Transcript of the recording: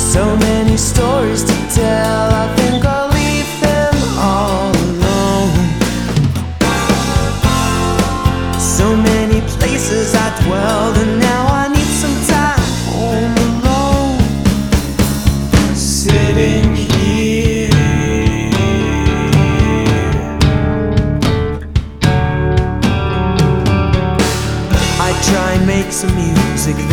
So many stories to tell, I think I'll leave them all alone. So many places I dwelled, and now I need some time home alone. Sitting here, I try and make some music